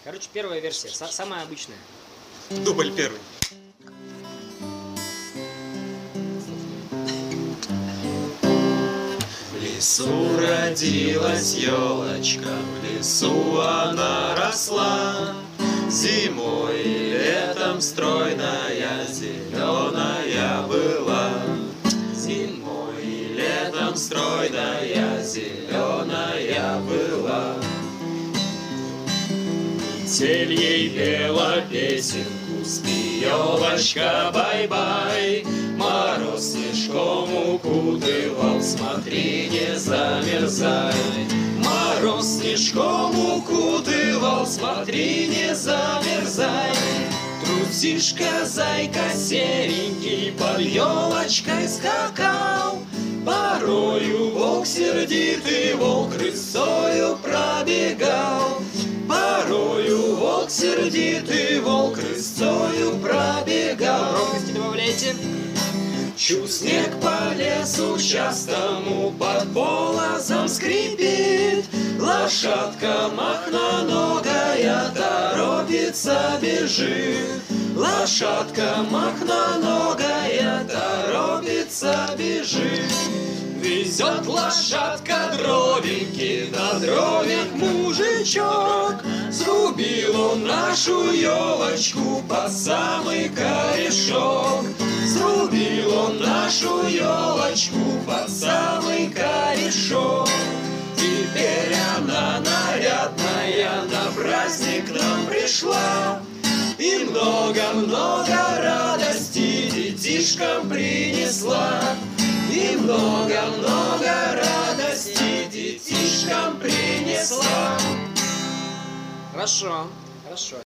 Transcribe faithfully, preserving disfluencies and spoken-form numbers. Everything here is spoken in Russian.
Короче, первая версия, самая обычная. Дубль первый. В лесу родилась елочка, в лесу она росла. Зимой и летом стройная, зеленая была. Зимой и летом стройная, зеленая была. Метель ей пела песенку, спи, елочка, бай-бай. Мороз снежком укутывал, смотри, не замерзай. Мороз снежком укутывал, смотри, не замерзай. Трусишка, зайка серенький, под елочкой скакал. Порою волк сердитый, волк рысою пробегал. Порою волк сердитый, волк рысою пробегал. Громкости добавляйте. Чу снег по лесу частому под полозом скрипит. Лошадка махноногая торопится, бежит. Лошадка махноногая торопится, бежит. Везет лошадка дровеньки, на дровях мужичок. Срубил он нашу елочку под самый корешок. Срубил он нашу елочку под самый корешок. Теперь она нарядная на праздник к нам пришла. И много-много радости детишкам принесла. И много-много радости детишкам принесла. Хорошо, хорошо.